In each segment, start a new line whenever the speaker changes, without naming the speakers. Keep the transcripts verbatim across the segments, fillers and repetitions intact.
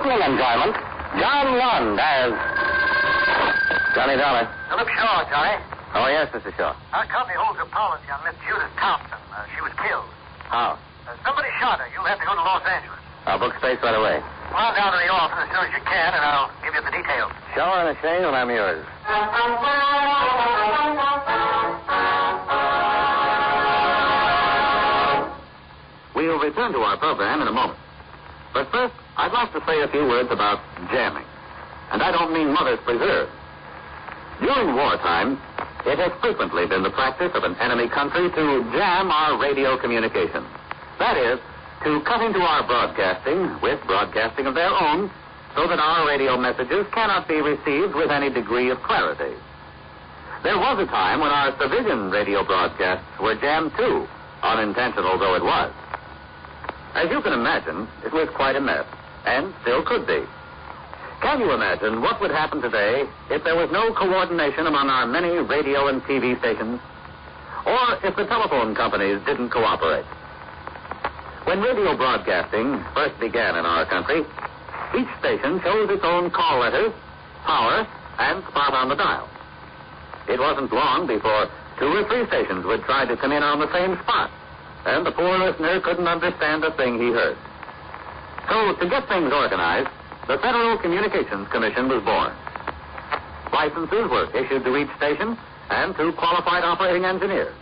listening enjoyment, John Lund as Johnny Dollar.
Philip Shaw, Johnny.
Oh, yes, Mister Shaw.
Our company holds a policy on Miss Judith Thompson. Uh, she was killed.
How?
Uh, somebody shot her. You'll have to go to Los Angeles.
I'll book space right away.
Come on down to the office as soon as you can, and I'll give you the details.
Show and a shame, and I'm yours. We'll return to our program in a moment. But first, I'd like to say a few words about jamming. And I don't mean Mother's Preserve. During wartime, it has frequently been the practice of an enemy country to jam our radio communications. That is, to cut into our broadcasting with broadcasting of their own so that our radio messages cannot be received with any degree of clarity. There was a time when our civilian radio broadcasts were jammed too, unintentional though it was. As you can imagine, it was quite a mess, and still could be. Can you imagine what would happen today if there was no coordination among our many radio and T V stations? Or if the telephone companies didn't cooperate? When radio broadcasting first began in our country, each station chose its own call letters, power, and spot on the dial. It wasn't long before two or three stations would try to come in on the same spot, and the poor listener couldn't understand a thing he heard. So, to get things organized, the Federal Communications Commission was born. Licenses were issued to each station and to qualified operating engineers.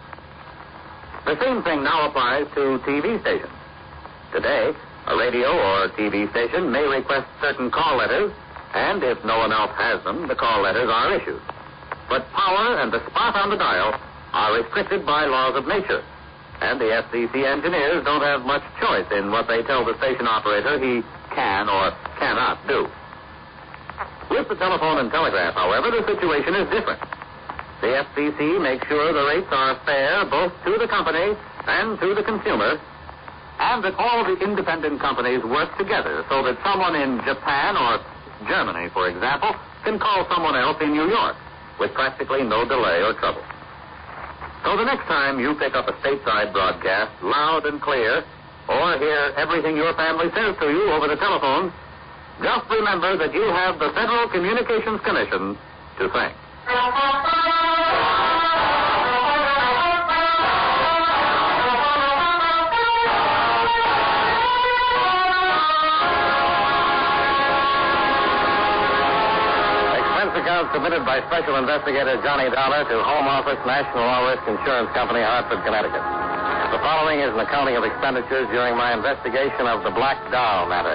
The same thing now applies to T V stations. Today, a radio or T V station may request certain call letters, and if no one else has them, the call letters are issued. But power and the spot on the dial are restricted by laws of nature, and the F C C engineers don't have much choice in what they tell the station operator he can or cannot do. With the telephone and telegraph, however, the situation is different. The F C C makes sure the rates are fair both to the company and to the consumer, and that all the independent companies work together so that someone in Japan or Germany, for example, can call someone else in New York with practically no delay or trouble. So the next time you pick up a stateside broadcast loud and clear, or hear everything your family says to you over the telephone, just remember that you have the Federal Communications Commission to thank. Account submitted by Special Investigator Johnny Dollar to Home Office, National All Risk Insurance Company, Hartford, Connecticut. The following is an accounting of expenditures during my investigation of the Black Doll matter.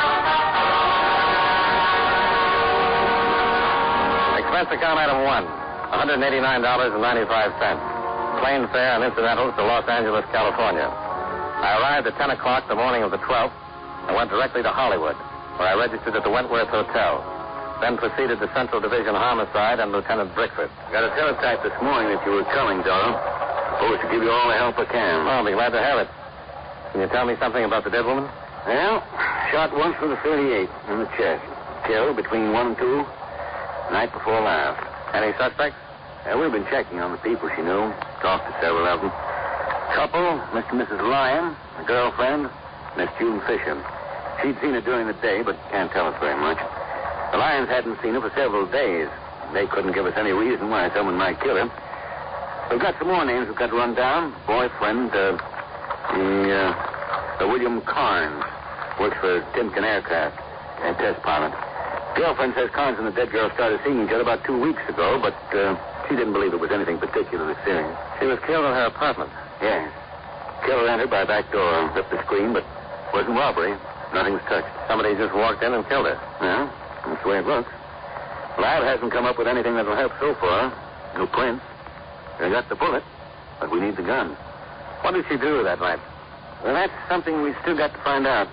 Expense account item one, one hundred eighty-nine dollars and ninety-five cents. Plane fare and incidentals to Los Angeles, California. I arrived at ten o'clock the morning of the twelfth and went directly to Hollywood, where I registered at the Wentworth Hotel. Then proceeded to Central Division Homicide and Lieutenant Brickford.
Got a teletype this morning that you were coming, Dollar. Supposed to give you all the help I can.
Oh, I'll be glad to have it. Can you tell me something about the dead woman?
Well, shot once with a thirty-eight in the chest. Killed between one and two, night before last.
Any suspects?
Uh, we've been checking on the people she knew. Talked to several of them. Couple, Mister and Missus Lyon, a girlfriend, Miss June Fisher. She'd seen her during the day, but can't tell us very much. The Lyons hadn't seen her for several days. They couldn't give us any reason why someone might kill her. We've got some more names we've got to run down. Boyfriend, uh, the, uh, the William Carnes. Works for Timken Aircraft. And test pilot. Girlfriend says Carnes and the dead girl started seeing each other about two weeks ago, but, uh, she didn't believe it was anything particularly serious.
She was killed in her apartment.
Yes. Killer entered by back door and ripped the screen, but wasn't robbery. Nothing was touched.
Somebody just walked in and killed her.
Yeah. That's the way it looks. Lab hasn't come up with anything that'll help so far. No prints. They got the bullet, but we need the gun.
What did she do with that night?
Well, that's something we still got to find out.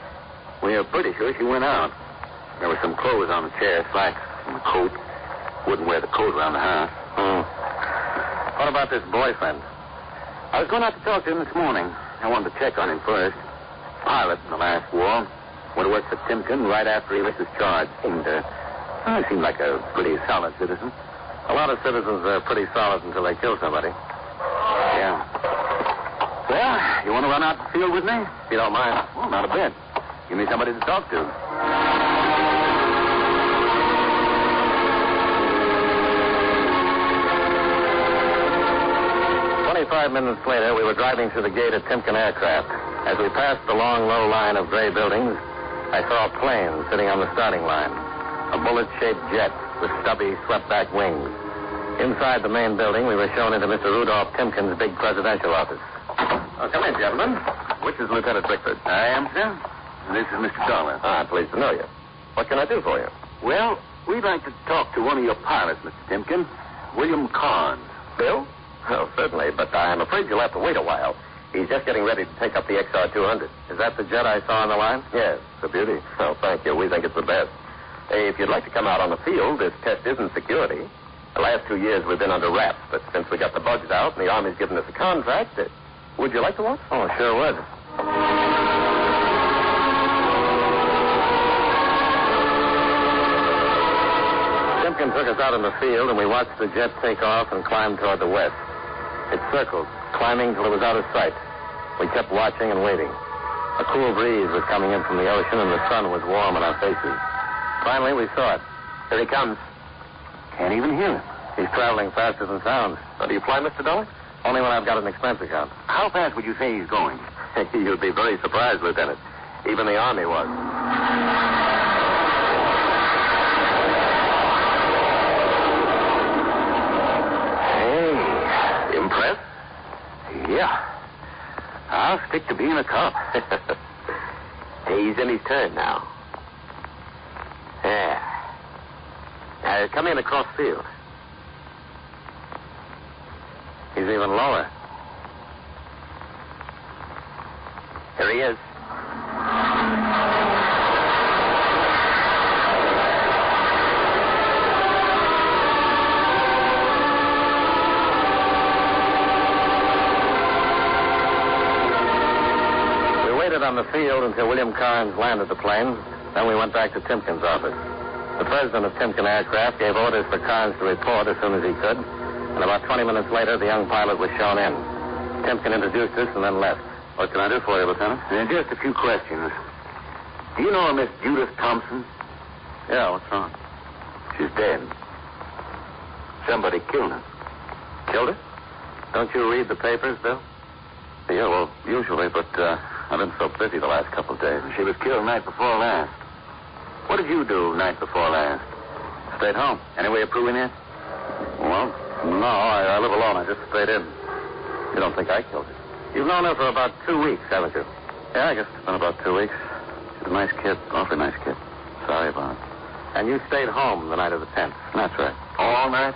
We are pretty sure she went out. There were some clothes on the chair, slacks and a coat. Wouldn't wear the coat around the house.
Hmm. What about this boyfriend?
I was going out to talk to him this morning. I wanted to check on him first. Pilot in the last war. Went to work for Timken right after he was discharged. Seemed, uh, well, he seemed like a pretty solid citizen.
A lot of citizens are pretty solid until they kill somebody.
Yeah. Well, you want to run out to the field with me?
If you don't mind.
Well, not a bit. Give me somebody to talk to.
Twenty-five minutes later, we were driving through the gate at Timken Aircraft. As we passed the long, low line of gray buildings, I saw a plane sitting on the starting line. A bullet-shaped jet with stubby, swept-back wings. Inside the main building, we were shown into Mister Rudolph Timken's big presidential office. Oh, come in, gentlemen. Which is Lieutenant Bickford?
I am, sir. This is Mister Dollar.
Ah, pleased to know you. What can I do for you?
Well, we'd like to talk to one of your pilots, Mister Timken. William Carnes.
Bill? Oh, certainly, but I'm afraid you'll have to wait a while. He's just getting ready to take up the X R two hundred. Is that the jet I saw on the line? Yes, it's a beauty. Oh, thank you. We think it's the best. Hey, if you'd like to come out on the field, this test isn't security. The last two years we've been under wraps, but since we got the budget out and the Army's given us a contract, uh, would you like to watch? Oh, sure would. Timken took us out in the field, and we watched the jet take off and climb toward the west. It circled, climbing till it was out of sight. We kept watching and waiting. A cool breeze was coming in from the ocean, and the sun was warm on our faces. Finally, we saw it. Here he comes.
Can't even hear him.
He's traveling faster than sound. So do you fly, Mister Dollar? Only when I've got an expense account.
How fast would you say he's going?
You'd be very surprised, Lieutenant. Even the Army was. Hey, impressed?
Yeah. I'll stick to being a cop.
Hey, he's in his turn now. Yeah. Uh, come in across field. He's even lower. Here he is. We waited on the field until William Carnes landed the plane. Then we went back to Timken's office. The president of Timken Aircraft gave orders for Carnes to report as soon as he could. And about twenty minutes later, the young pilot was shown in. Timken introduced us and then left. What can I do for you, Lieutenant?
Uh, just a few questions. Do you know a Miss Judith Thompson?
Yeah, what's wrong?
She's dead. Somebody killed her.
Killed her? Don't you read the papers, Bill?
Yeah, well, usually, but uh, I've been so busy the last couple of days. She was killed night before last. What did you do night before last?
Stayed home.
Any way of proving it?
Well, no, I, I live alone. I just stayed in. You don't think I killed her? You've known her for about two weeks, haven't you?
Yeah, I guess it's been about two weeks. She's a nice kid. Awfully nice kid. Sorry about it.
And you stayed home the night of the tenth?
That's right. All night?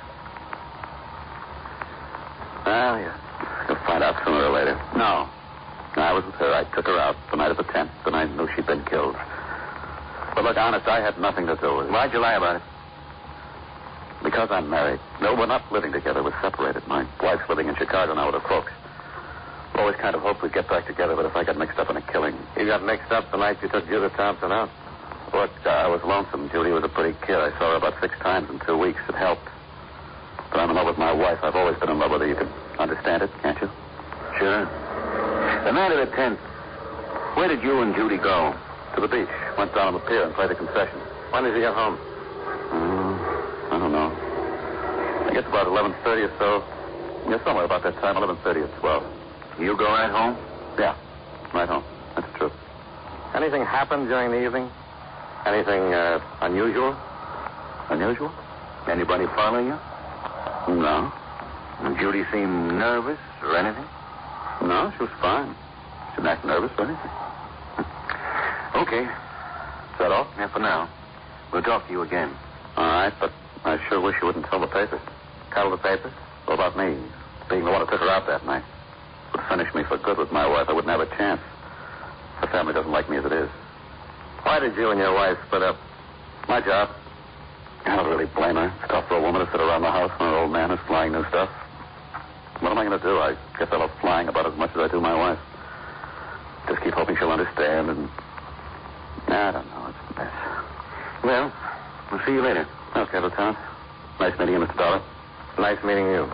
Well, yeah.
You'll find out sooner or later. No. No, I was with her. I took her out the night of the tenth, and I knew she'd been killed. But look, honest, I had nothing to do with it.
Why'd you lie about it?
Because I'm married. No, we're not living together. We're separated. My wife's living in Chicago now with her folks. Always kind of hoped we'd get back together, but if I got mixed up in a killing...
You got mixed up the night you took Judith Thompson out?
Look, uh, I was lonesome. Judy was a pretty kid. I saw her about six times in two weeks. It helped. But I'm in love with my wife. I've always been in love with her. You can understand it, can't you?
Sure.
The night of the tenth, where did you and Judy go?
To the beach. Went down on the pier and played a concession. When did you get home?
Um, I don't know. I guess about eleven thirty or so. Yeah, somewhere about that time, eleven thirty or twelve.
You go right home?
Yeah, right home. That's true.
Anything happened during the evening? Anything uh, unusual?
Unusual? Anybody following you? No.
Did Judy seem nervous or anything?
No, she was fine. She didn't act nervous or anything.
Okay. Is that all?
Yeah, for now. We'll talk to you again.
All right, but I sure wish you wouldn't tell the papers. Tell the papers?
What about me? Being the one who took her out that night. Would finish me for good with my wife. I wouldn't have a chance. Her family doesn't like me as it is.
Why did you and your wife split up?
My job. I don't really blame her. It's tough for a woman to sit around the house when her old man is flying new stuff. What am I going to do? I guess I love flying about as much as I do my wife. Just keep hoping she'll understand and... I don't know. It's a mess.
Well, we'll see you later.
Okay, Lieutenant. Nice meeting you, Mister Dollar.
Nice meeting you.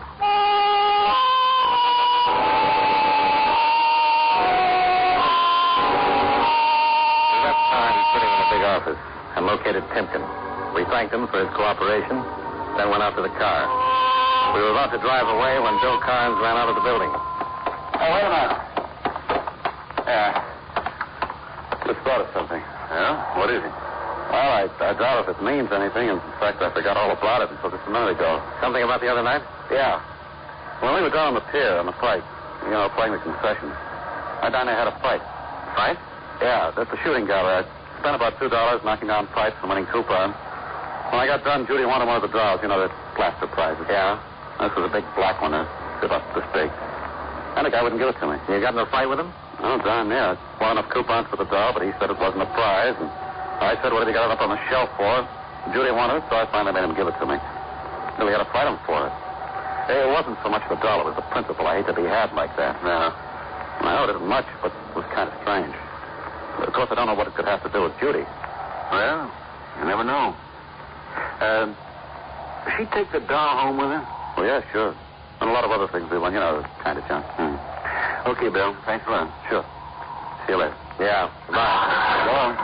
We left time sitting in the big office. and located Timken. We thanked him for his cooperation, then went out to the car. We were about to drive away when Bill Carnes ran out of the building.
Oh, wait a minute. Yeah. Just thought of something. Yeah? What is it? Well, I, I doubt if it means anything. In fact, I forgot all about it until just a minute ago.
Something about the other night?
Yeah. When we were down on the pier on the fight, you know, playing the concessions, I down there had a fight.
Fight?
Yeah, that's the shooting gallery. I spent about two dollars knocking down fights and winning coupons. When I got done, Judy wanted one of the dolls, you know, the plaster prizes.
Yeah.
This was a big black one, uh, about this big. And the guy wouldn't give it to me.
You got in a fight with him?
Oh, darn near. I bought enough coupons for the doll, but he said it wasn't a prize. And I said, what had he got it up on the shelf for? Judy wanted it, so I finally made him give it to me. Then we had to fight him for it. Hey, it wasn't so much the doll, it was the principle. I hate to be had like that. No. I owed it much, but it was kind of strange. Of course, I don't know what it could have to do with Judy. Well, you never know. Um, does she take the doll home with her? Oh, yeah, sure. And a lot of other things, we want, you know, kind of junk. Hmm. Okay, Bill. Thanks a lot. Sure. See you later.
Yeah. Bye.
Go on.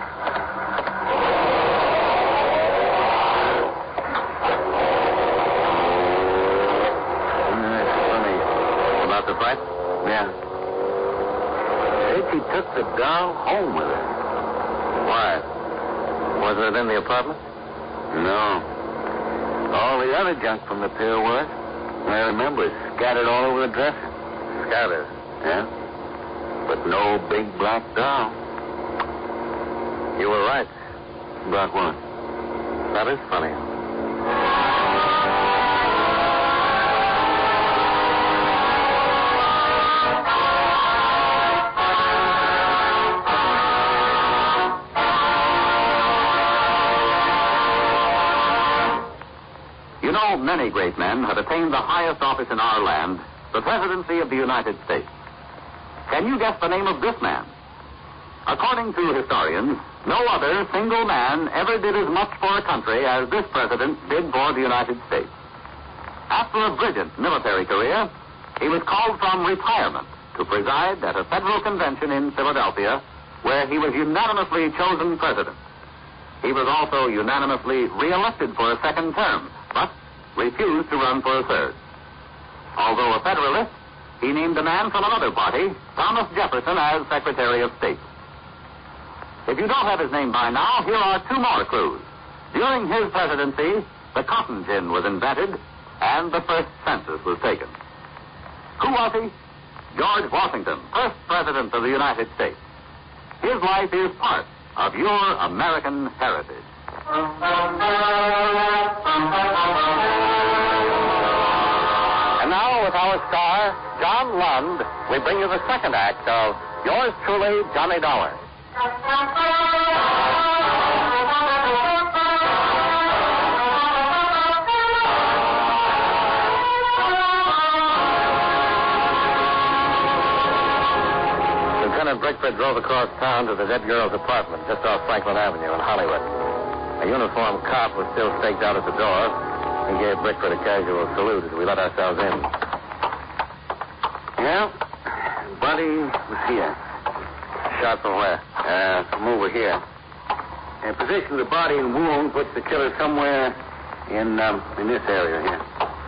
About the fight?
Yeah. Said she took the doll home with her.
Why? Wasn't it in the apartment?
No. All the other junk from the pier was. I remember it scattered all over the dresser.
Scattered?
Yeah. But no big black doll.
You were right.
About what?
That is funny.
You know, many great men have attained the highest office in our land, the presidency of the United States. Can you guess the name of this man? According to historians, no other single man ever did as much for a country as this president did for the United States. After a brilliant military career, he was called from retirement to preside at a federal convention in Philadelphia, where he was unanimously chosen president. He was also unanimously reelected for a second term, but refused to run for a third. Although a Federalist, he named a man from another party, Thomas Jefferson, as Secretary of State. If you don't have his name by now, here are two more clues. During his presidency, the cotton gin was invented, and the first census was taken. Who was he? George Washington, first president of the United States. His life is part of your American heritage.
And now, with our star, John Lund, we bring you the second act of Yours Truly, Johnny Dollar. Lieutenant Brickford drove across town to the dead girl's apartment just off Franklin Avenue in Hollywood. A uniformed cop was still staked out at the door. He gave Brickford a casual salute as we let ourselves in.
Yeah? Body was here.
Shot from where?
Uh, from over here. And position of the body and wound puts the killer somewhere in, um, in this area here.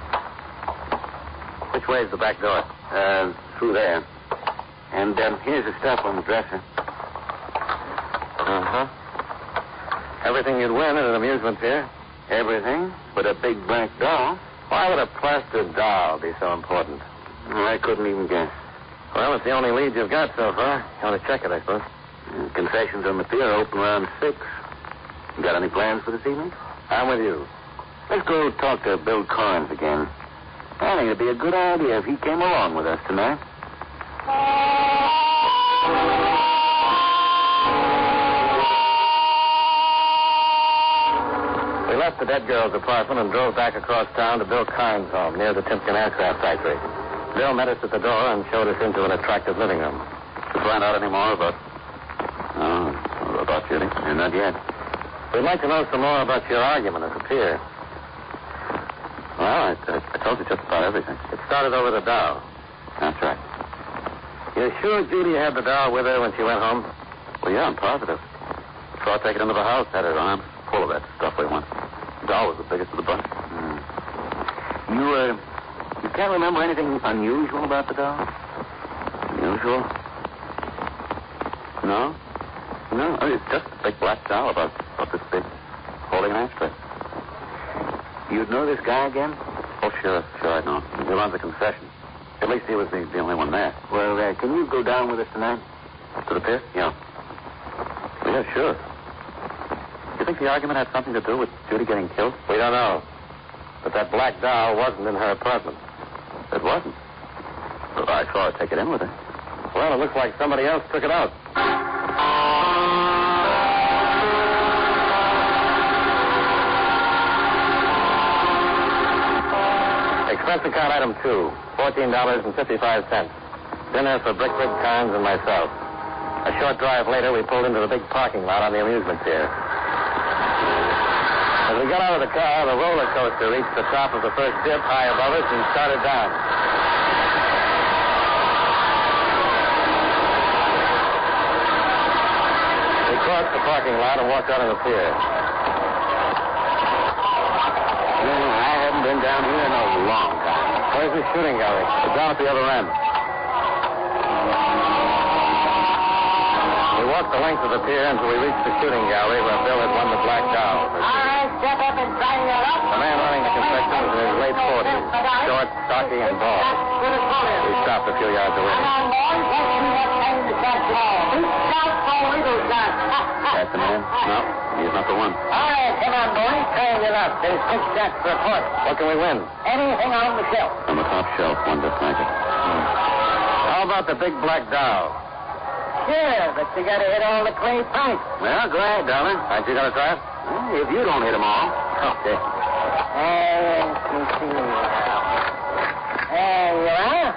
Which way is the back door?
Uh, through there. And um, here's the stuff on the dresser.
Uh-huh. Everything you'd win at an amusement pier?
Everything but a big black doll.
Why would a plaster doll be so important?
Well, I couldn't even guess.
Well, it's the only lead you've got so far. You want to check it, I suppose.
Uh, concessions on the pier open around six. You got any plans for this evening?
I'm with you.
Let's go talk to Bill Carnes again. I think it'd be a good idea if he came along with us tonight.
We left the dead girl's apartment and drove back across town to Bill Carnes' home near the Timken Aircraft Factory. Bill met us at the door and showed us into an attractive living room.
To find out any more about... Oh, about Judy? Uh, not yet.
We'd like to know some more about your argument at the pier.
Well, I, I, I told you just about everything.
It started over the doll.
That's right.
You're sure Judy had the doll with her when she went home?
Well, yeah, I'm positive.
So I'll take it into the house. Had it on. Full of that stuff we want. The doll was the biggest of the bunch.
Mm. You, uh, you can't remember anything unusual about the doll?
Unusual? No. No, I mean, it's just a big black doll about, about this big, holding an ashtray.
You'd know this guy again?
Oh, sure, sure I'd know. He runs a concession. At least he was the, the only one there.
Well, uh, can you go down with us tonight?
To the pier?
Yeah.
Well, yeah, sure. You think the argument had something to do with Judy getting killed? We don't know. But that black doll wasn't in her apartment. It wasn't? Well, I saw her take it in with her. Well, it looks like somebody else took it out. Expense account item two, fourteen dollars and fifty-five cents. Dinner for Brickford, Carnes, and myself. A short drive later, we pulled into the big parking lot on the amusement pier. As we got out of the car, the roller coaster reached the top of the first dip high above us and started down. We crossed the parking lot and walked out on the pier.
Yeah, I haven't been down here in a long time.
Where's the shooting gallery? It's down at the other end. We walked the length of the pier until we reached the shooting gallery where Bill had won the black doll.
All right, step up and sign it up.
The man running the concession was in his late forties, short, stocky, and bald. We stopped a few yards away.
Come on, boys. Let's see what time to start tomorrow. Who's out for Wiggles, son?
That's the man? No, he's not the one.
All right, come on, boys. Turn it up. There's six shots for a quarter.
What can we win?
Anything on the shelf.
On the top shelf, one just like it. Hmm. How about the big black doll?
Sure, but you gotta hit all the clay pipes.
Well, go ahead, darling.
Aren't you going to try it?
Well, if you don't hit them all.
Okay.
Uh, let me see. There you are.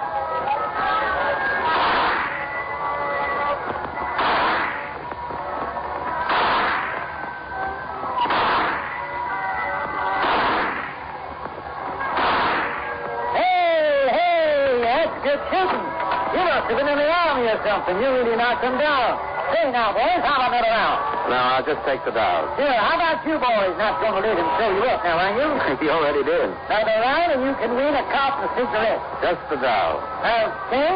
Hey, hey, that's good shooting. You must have been in the army or something. You really knocked them down. Say now, boys, how about another round?
No, I'll just take the doll.
Sure, how about you boys not going to let him show you up now, are you?
He already did.
Another round and you can win a cup and a cigarette.
Just the doll.
Okay.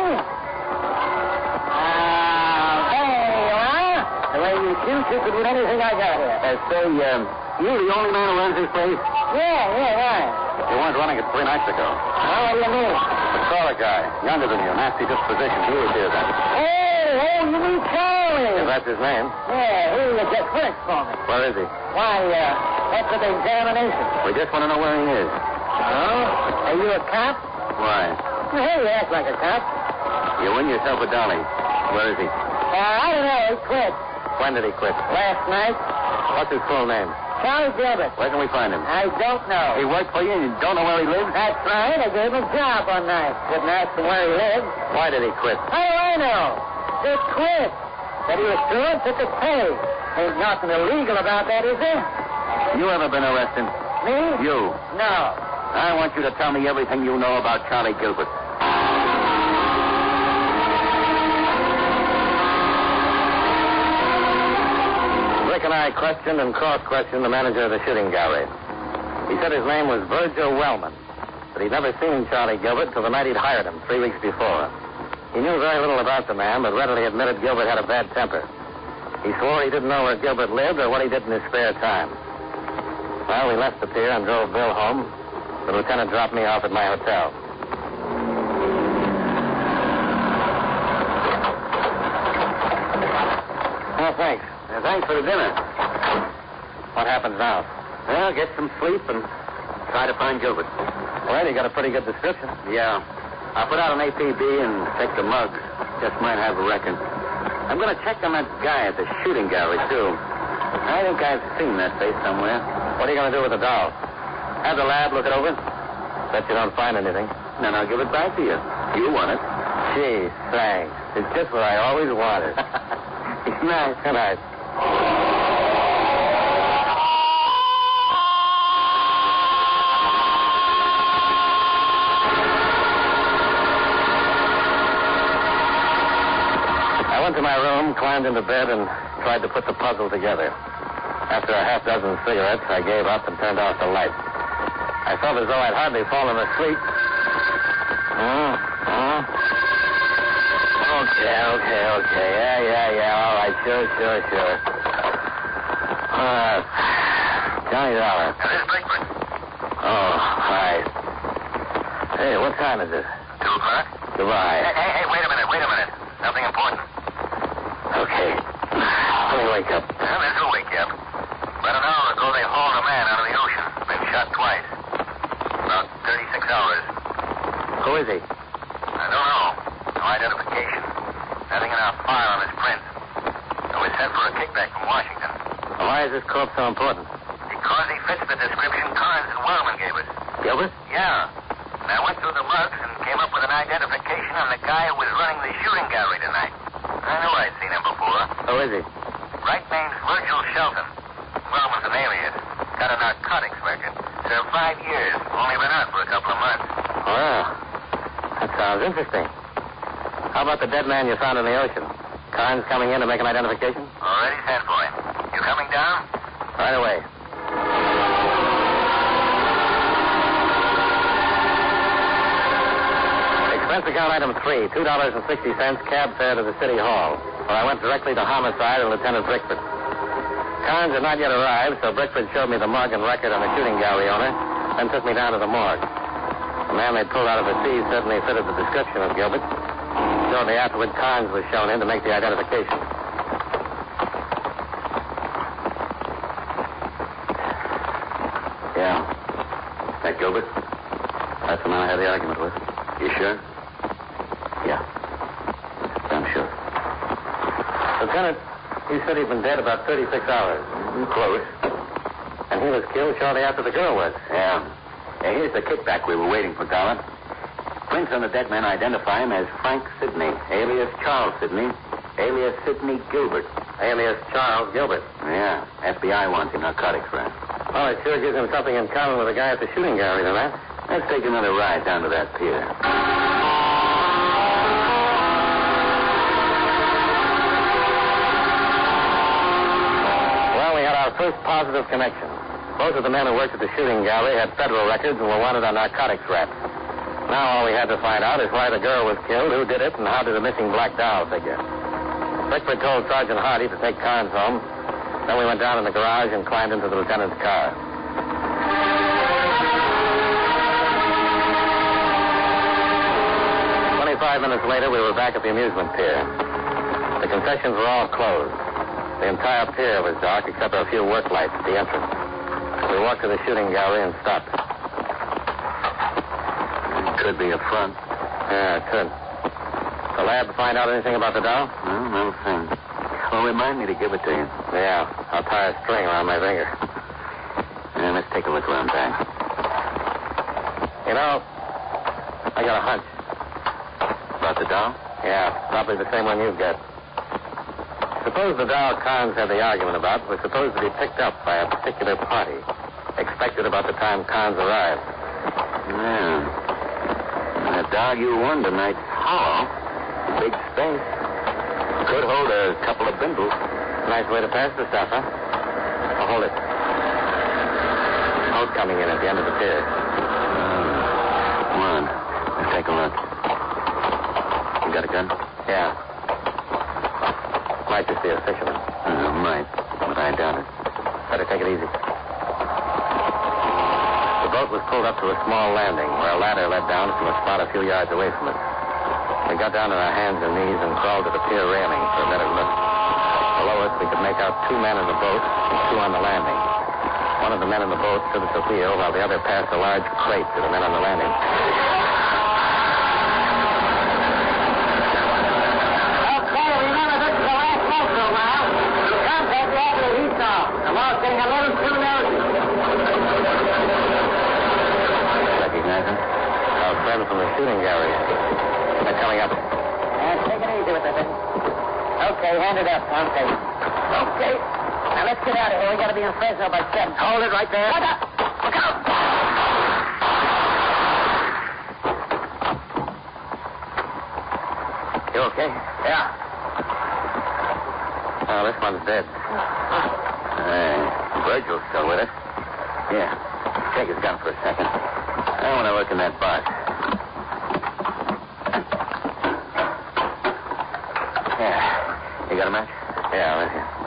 Ah, there you are. The way you shoot, you could win anything I got here.
Uh, say, um, you the only man who runs this place?
Yeah, yeah, right.
You weren't running it three nights ago.
Well, what do you mean?
I saw a guy, younger than you, nasty disposition. He was here then.
Oh, oh, you mean Charlie?
If that's his name.
Yeah, he was just worked for me.
Where is he?
Why, uh, that's for the examination.
We just want to know where he is.
Oh? Are you a cop?
Why?
Hey, you act like a cop.
You win yourself a dolly. Where is he?
Uh, I don't know. He quit.
When did he quit?
Last night.
What's his full name?
Charlie Gilbert.
Where can we find him?
I don't know.
He worked for you and you don't know where he lives?
That's right. I gave him a job one night. Didn't ask him where he lived.
Why did he quit?
How do I know? Just quit. Said he was through and took his pay. Ain't nothing illegal about that, is there?
You ever been arrested?
Me?
You.
No.
I want you to tell me everything you know about Charlie Gilbert.
Rick and I questioned and cross-questioned the manager of the shooting gallery. He said his name was Virgil Wellman, but he'd never seen Charlie Gilbert till the night he'd hired him three weeks before. He knew very little about the man, but readily admitted Gilbert had a bad temper. He swore he didn't know where Gilbert lived or what he did in his spare time. Well, we left the pier and drove Bill home. The lieutenant dropped me off at my hotel. Oh, thanks.
Uh, thanks for the dinner.
What happens now?
Well, get some sleep and try to find Gilbert.
Well, you got a pretty good description.
Yeah. I'll put out an A P B and take the mug. Just might have a record. I'm going to check on that guy at the shooting gallery, too. I think I've seen that face somewhere.
What are you going to do with the doll? Have the lab look it over? Bet you don't find anything.
Then I'll give it back to you. You want it.
Gee, thanks. It's just what I always wanted.
It's nice.
Good night. I went to my room, climbed into bed, and tried to put the puzzle together. After a half dozen cigarettes, I gave up and turned off the light. I felt as though I'd hardly fallen asleep. Uh, uh. Okay, okay, okay. Yeah, yeah, yeah. All right, sure, sure, sure. Uh, Johnny Dollar.
This is Brickman.
Oh, hi. Hey, what time is it?
Two o'clock?
Goodbye.
Hey, hey, hey, wait a minute, wait a minute. Something important.
Okay. Let me wake up.
Well, this will wake you up. About an hour ago, they hauled a man out of the ocean. Been shot twice. About thirty-six hours.
Who is he?
I don't know. No identification. Nothing in our file on his print. So we sent for a kickback from Washington.
Well, why is this corpse so important?
Because he fits the description Carnes and Wellman gave us.
Gilbert?
Yeah. And I went through the lugs and came up with an identification on the guy who was running the shooting gallery tonight. I knew I'd seen him before.
Who is he?
Right name's Virgil Shelton. Wellman's an alias. Got a narcotics record. Served five years. Only been out for a couple of months.
Well, that sounds interesting. How about the dead man you found in the ocean? Carnes coming in to make an identification?
Already sent for him. You coming down?
Right away. Expense account item three, two dollars and sixty cents cab fare to the city hall, where I went directly to homicide and Lieutenant Brickford. Carnes had not yet arrived, so Brickford showed me the mug and record on the shooting gallery owner, then took me down to the morgue. The man they pulled out of the sea certainly fitted the description of Gilbert. Shortly afterward, Carnes was shown in to make the identification.
Yeah. That Gilbert?
That's the man I had the argument with.
You sure?
Yeah. I'm sure. Lieutenant, he said he'd been dead about thirty-six hours.
Close.
And he was killed shortly after the girl was.
Yeah. Yeah, here's the kickback we were waiting for, Dollar. Prints on the dead man identify him as Frank Sidney, alias Charles Sidney, alias Sidney Gilbert.
Alias Charles Gilbert.
Yeah. F B I wants him, narcotics friend.
Well, it sure gives him something in common with the guy at the shooting gallery, then, that.
Let's take another ride down to that pier.
Well, we had our first positive connection. Both of the men who worked at the shooting gallery had federal records and were wanted on narcotics raps. Now all we had to find out is why the girl was killed, who did it, and how did the missing black doll figure. Brickford told Sergeant Hardy to take Carnes home. Then we went down in the garage and climbed into the lieutenant's car. Twenty-five minutes later, we were back at the amusement pier. The concessions were all closed. The entire pier was dark except for a few work lights at the entrance. We walked to the shooting gallery and stopped.
Could be a front.
Yeah, it could. The lab find out anything about the doll?
No, no thing. Well, remind me to give it to you.
Yeah, I'll tie a string around my finger.
Yeah, let's take a look around back.
You know, I got a hunch.
About the doll?
Yeah, probably the same one you've got. Suppose the doll Carnes had the argument about was supposed to be picked up by a particular party, expected about the time Carnes arrived.
Yeah. That doll you won tonight's hollow. Big space. Could hold a couple of bindles.
Nice way to pass the stuff, huh? Oh, hold it. Boat coming in at the end of the pier.
Uh, come on. Let's take a look. You got a gun?
Yeah. Might just be a fisherman.
Uh, might, but I doubt it.
Better take it easy. The boat was pulled up to a small landing where a ladder led down from a spot a few yards away from us. We got down on our hands and knees and crawled to the pier railing for a better look. Below us, we could make out two men in the boat and two on the landing. One of the men in the boat stood at the wheel while the other passed a large crate to the men on the landing.
Okay, remember this is the last boat for a while. Contact the Admiral Esau. The wall's getting a little too nosy.
Recognize him?
Our friend from the shooting gallery. They're coming up.
Yeah, take it easy with it. Okay, hand it up. Okay. Okay. Now let's get out of here. We gotta be in Fresno by seven.
Hold it right there.
Look out! Look out!
You okay?
Yeah.
Oh, this one's dead.
Hey, Virgil's still with us. Yeah. Take his gun for a second. I want to look in that box. Yeah. You got a match?
Yeah, right here.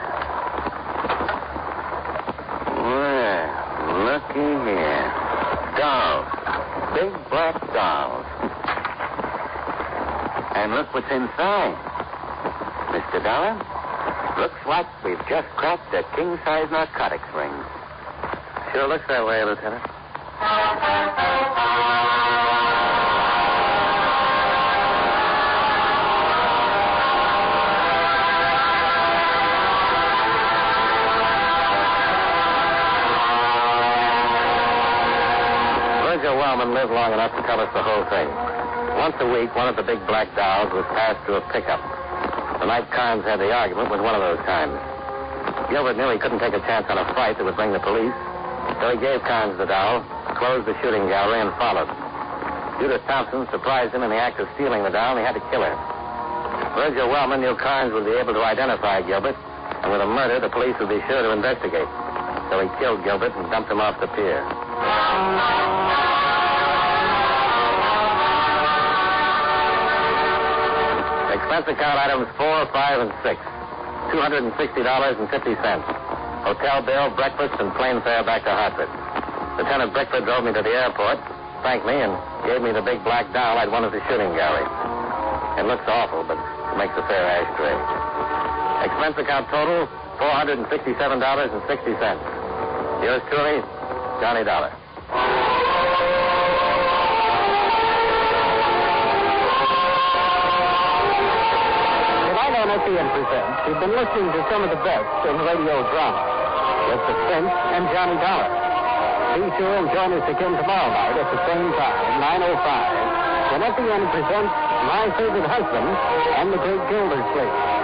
Well, looky here. Dolls. Big black dolls. And look what's inside. Mister Dollar, looks like we've just cracked a king-size narcotics ring.
Sure looks that way, Lieutenant. Virgil Wellman lived long enough to tell us the whole thing. Once a week, one of the big black dolls was passed through a pickup. The night Carnes had the argument was one of those times. Gilbert knew he couldn't take a chance on a fight that would bring the police, so he gave Carnes the doll, closed the shooting gallery, and followed. Judith Thompson surprised him in the act of stealing the doll, and he had to kill her. Virgil Wellman knew Carnes would be able to identify Gilbert, and with a murder, the police would be sure to investigate. So he killed Gilbert and dumped him off the pier. Expense account items four, five, and six. two hundred sixty dollars and fifty cents. Hotel bill, breakfast, and plane fare back to Hartford. Lieutenant Bickford drove me to the airport, thanked me, and gave me the big black doll I'd won at the shooting gallery. It looks awful, but it makes a fair ashtray. Expense account total, four hundred sixty-seven dollars and sixty cents. Yours truly, Johnny Dollar.
N S E N presents, you've been listening to some of the best in radio drama. With Suspense and Johnny Dollar. Be sure and join us again tomorrow night at the same time, nine oh five, when N S E N presents My Favorite Husband and the Great Gildersleeve.